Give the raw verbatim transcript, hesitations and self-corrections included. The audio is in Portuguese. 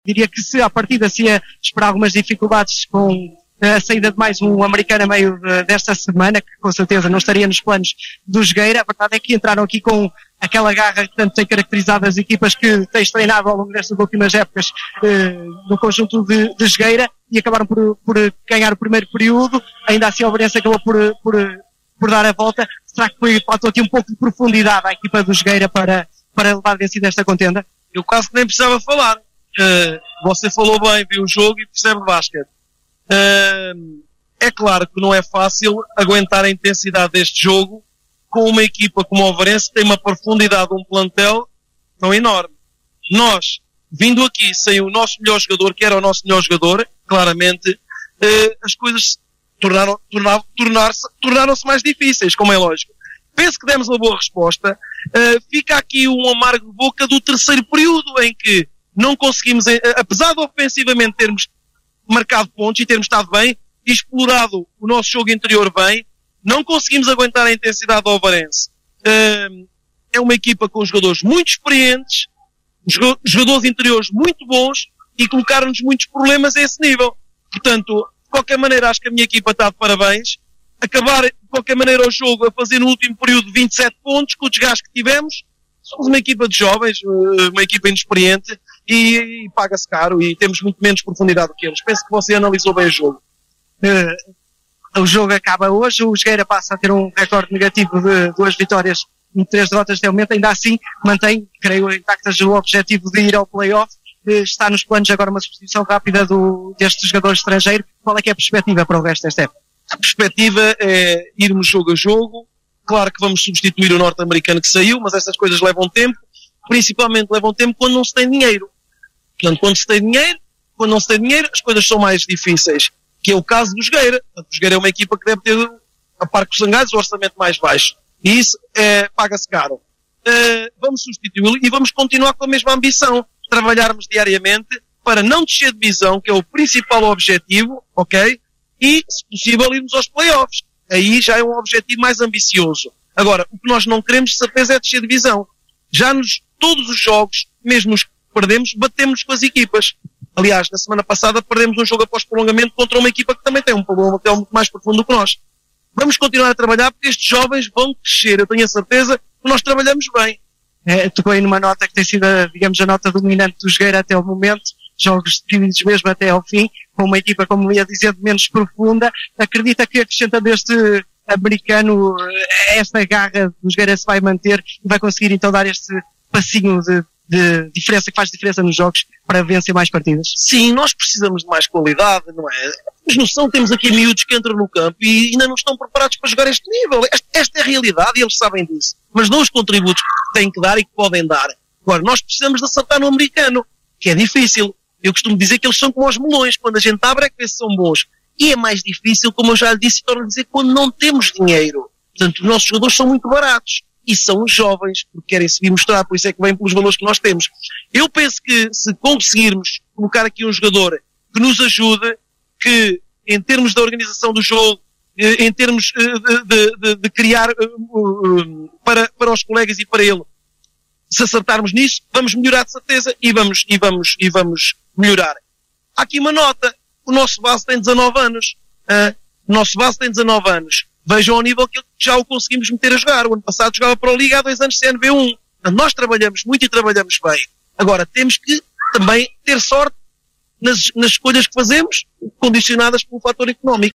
Diria que se à partida se ia esperar algumas dificuldades com a saída de mais um americano a meio de, desta semana, que com certeza não estaria nos planos do Jogueira. A verdade é que entraram aqui com aquela garra que tanto tem caracterizado as equipas que tens treinado ao longo destas últimas épocas eh, no conjunto de, de Jogueira, e acabaram por, por ganhar o primeiro período. Ainda assim, o Oeirense acabou por, por, por dar a volta. Será que foi, faltou aqui um pouco de profundidade à equipa do Jogueira para, para levar vencido esta contenda? Eu quase que nem precisava falar. Uh, você falou bem, viu o jogo e percebe basquete. Uh, é claro que não é fácil aguentar a intensidade deste jogo com uma equipa como o Oeirense, que tem uma profundidade, um plantel tão enorme. Nós, vindo aqui sem o nosso melhor jogador, que era o nosso melhor jogador, claramente, uh, as coisas tornaram, tornaram, tornar-se, tornaram-se mais difíceis, como é lógico. Penso que demos uma boa resposta. Uh, fica aqui um amargo de boca do terceiro período, em que não conseguimos, apesar de ofensivamente termos marcado pontos e termos estado bem, e explorado o nosso jogo interior bem, não conseguimos aguentar a intensidade do Oeirense. Uh, é uma equipa com jogadores muito experientes, jogadores interiores muito bons, e colocaram-nos muitos problemas a esse nível. Portanto, de qualquer maneira, acho que a minha equipa está de parabéns. Acabar, de qualquer maneira, o jogo a fazer no último período vinte e sete pontos, com o desgaste que tivemos. Somos uma equipa de jovens, uma equipa inexperiente, e, e paga-se caro, e temos muito menos profundidade do que eles. Penso que você analisou bem o jogo. Uh, o jogo acaba hoje, o Jogueira passa a ter um recorde negativo de duas vitórias e três derrotas até o momento. Ainda assim, mantém, creio, intactas o objetivo de ir ao play-off. Está nos planos agora uma substituição rápida do, deste jogador estrangeiro. Qual é que é a perspectiva para o resto desta época? A perspectiva é irmos jogo a jogo. Claro que vamos substituir o norte-americano que saiu, mas essas coisas levam tempo. Principalmente levam tempo quando não se tem dinheiro. Portanto, quando se tem dinheiro, quando não se tem dinheiro, as coisas são mais difíceis. Que é o caso do Jogueira. O Jogueira é uma equipa que deve ter, a par com os Zangados, o orçamento mais baixo. E isso é, paga-se caro. Uh, vamos substituí-lo e vamos continuar com a mesma ambição. Trabalharmos diariamente para não descer de divisão, que é o principal objetivo, ok? E, se possível, irmos aos playoffs. Aí já é um objetivo mais ambicioso. Agora, o que nós não queremos, de certeza, é descer de divisão. Já nos, todos os jogos, mesmo os que perdemos, batemos com as equipas. Aliás, na semana passada perdemos um jogo após prolongamento contra uma equipa que também tem um problema que é muito mais profundo do que nós. Vamos continuar a trabalhar porque estes jovens vão crescer. Eu tenho a certeza que nós trabalhamos bem. É, tocou aí numa nota que tem sido, digamos, a nota dominante do Jogueira até o momento. Jogos definidos mesmo até ao fim, com uma equipa, como ia dizendo, menos profunda. Acredita que acrescentando este americano, esta garra do Jogueira se vai manter e vai conseguir então dar este passinho de, de diferença, que faz diferença nos jogos para vencer mais partidas? Sim, nós precisamos de mais qualidade, não é? Temos noção, temos aqui miúdos que entram no campo e ainda não estão preparados para jogar este nível. Esta, esta é a realidade e eles sabem disso. Mas não os contributos que têm que dar e que podem dar. Agora, nós precisamos de acertar no americano, que é difícil. Eu costumo dizer que eles são como os melões. Quando a gente abre é que vê se são bons. E é mais difícil, como eu já lhe disse e torno a dizer, quando não temos dinheiro. Portanto, os nossos jogadores são muito baratos. E são os jovens, porque querem se vir mostrar, por isso é que vêm pelos valores que nós temos. Eu penso que se conseguirmos colocar aqui um jogador que nos ajude, que em termos da organização do jogo, em termos de, de, de, de criar para, para os colegas e para ele, se acertarmos nisso, vamos melhorar de certeza e vamos, e vamos, e vamos melhorar. Há aqui uma nota. O nosso base tem dezanove anos. Uh, o nosso base tem dezanove anos. Vejam ao nível que já o conseguimos meter a jogar. O ano passado jogava para a Liga, há dois anos C N B um. Nós trabalhamos muito e trabalhamos bem. Agora, temos que também ter sorte nas, nas escolhas que fazemos, condicionadas pelo fator económico.